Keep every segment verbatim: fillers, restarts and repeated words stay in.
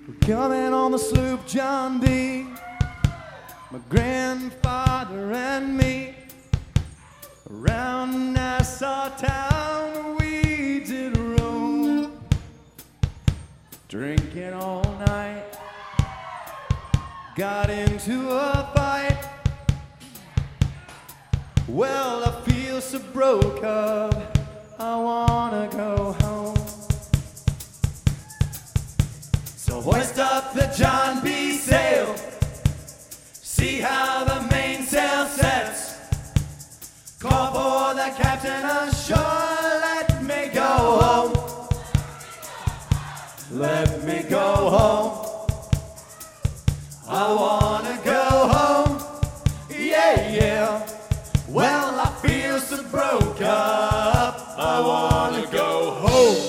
Coming on the sloop John B, my grandfather and me, around Nassau town we did roam, drinking all night, got into a fight. Well, I feel so broke up, I wanna go home. So hoist up the John B. sail, see how the mainsail sets. Call for the captain ashore, let me go home. Let me go home. I wanna go home. Yeah, yeah. Well, I feel so broke up, I wanna go home.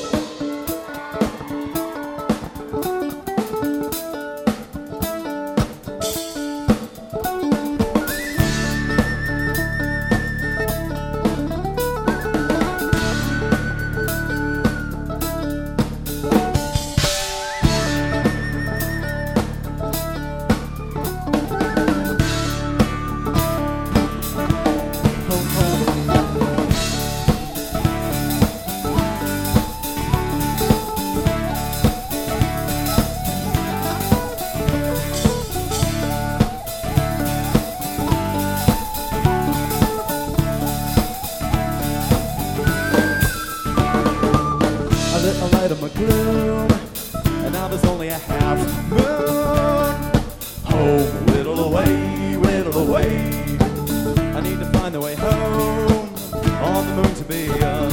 Of my gloom, and I was only a half moon. Home, whittle away, whittle away. I need to find the way home, on the moon to be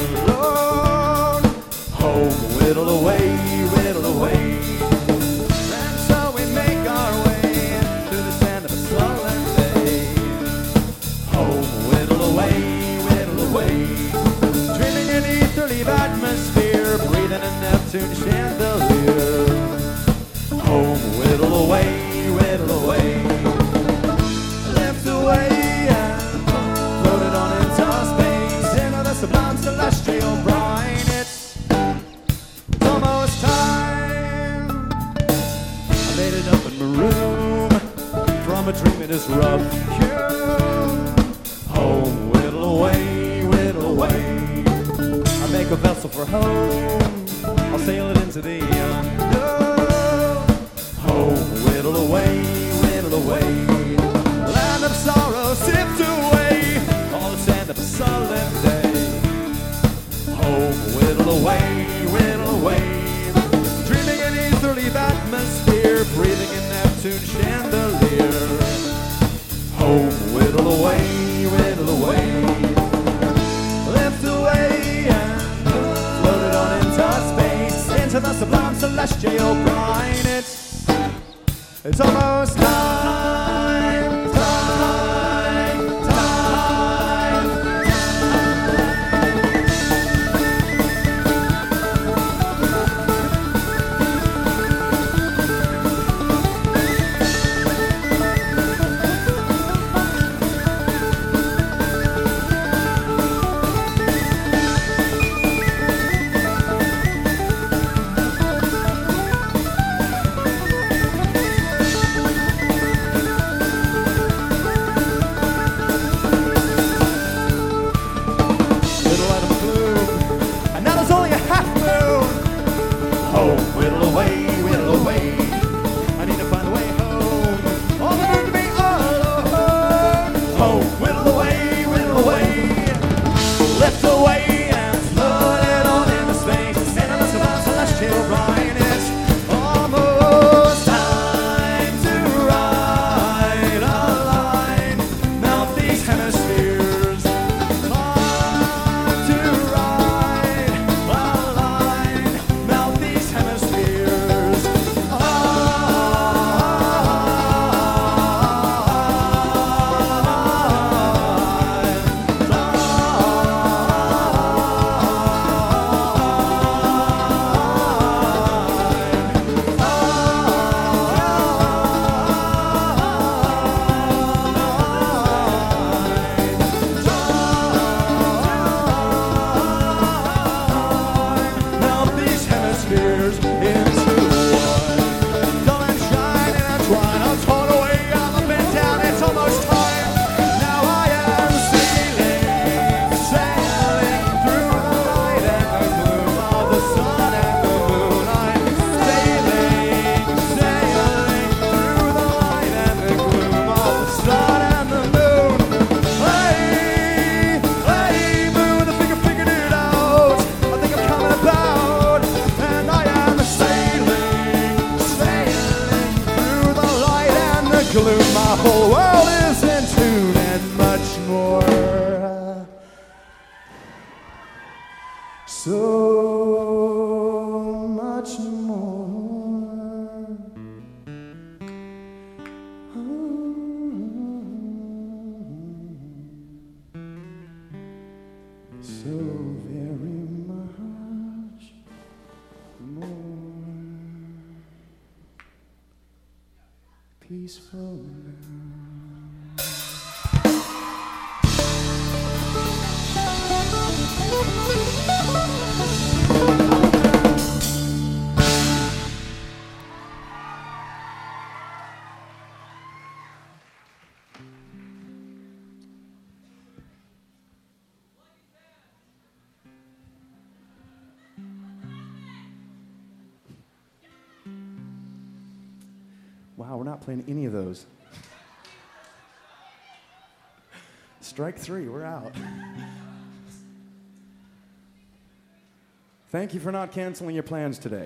alone. Home, whittle away, whittle away. And so we make our way to the sand of a sullen day. Home, whittle away, whittle away. Dreaming in the easterly atmosphere, breathing in Neptune chandelier. Home, whittle away, whittle away. Lift away and floated on into space, into the sublime celestial brine. It's, it's almost time. I made it up in my room from a dream it is rough hewn. Home, whittle away, whittle away. I make a vessel for home, I'll sail it into the unknown. Home, whittle away, whittle away. Land of sorrow, sift away all the sand of a sullen day. Home, whittle away, whittle away. Dreaming in easterly atmosphere, breathing in Neptune chandelier. Home, whittle away, whittle away. Lift away and floated on into space, into the sublime celestial brine. It's, it's almost time, time, time. Home, whittle away, whittle away. I need to find a way home, on the moon to be alone. Home, whittle away, whittle away. Lift away and floated on into space, into the sublime celestial brine. It's almost time to ride a line, melt these hemispheres. Time to ride a line, melt these hemispheres. gloom, my whole world is in tune, and much more. So much more. So very much more peaceful now. Wow, we're not playing any of those. Strike three, we're out. Thank you for not canceling your plans today.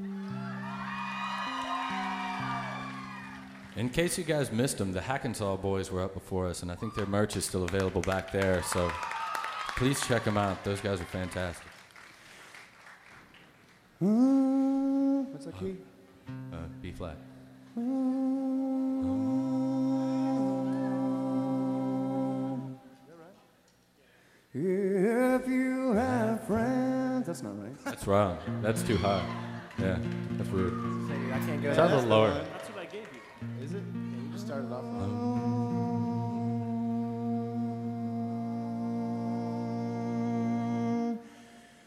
In case you guys missed them, the Hackensaw Boys were up before us, and I think their merch is still available back there, so please check them out. Those guys are fantastic. Uh, what's that key? Uh, B flat. If you have friends, that's not right. That's wrong. That's too high. Yeah, that's weird. I can't go. Sounds a little lower. That's what I gave you. Is it? Yeah, you just started off.